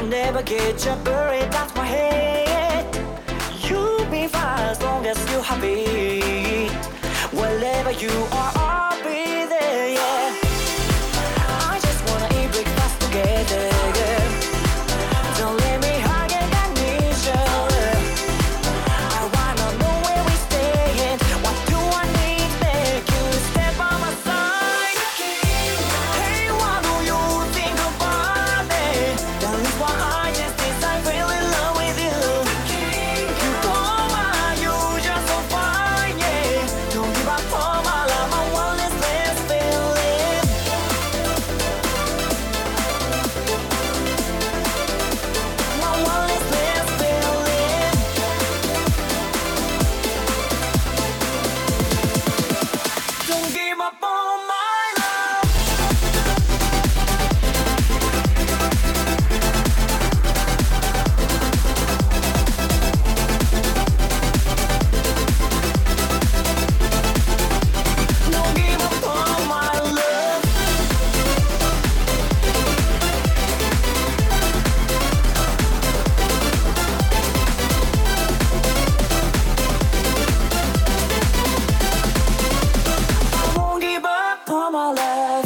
never get you buried out my head. You'll be fine as long as you're happy. Wherever you are, I'll be there, yeah. I just wanna eat breakfast together, yeah. Don't let me hug and I need you. I wanna know where we staying. What do I need? Make you step by my side. Hey, what do you think about me? That is why I just decide fell in love with you. You come on, you just so fine, yeah. Don't give up on my love, my one is less feeling. My one is less feeling. Don't give up on my love. Don't give up on my love. I won't give up on my love.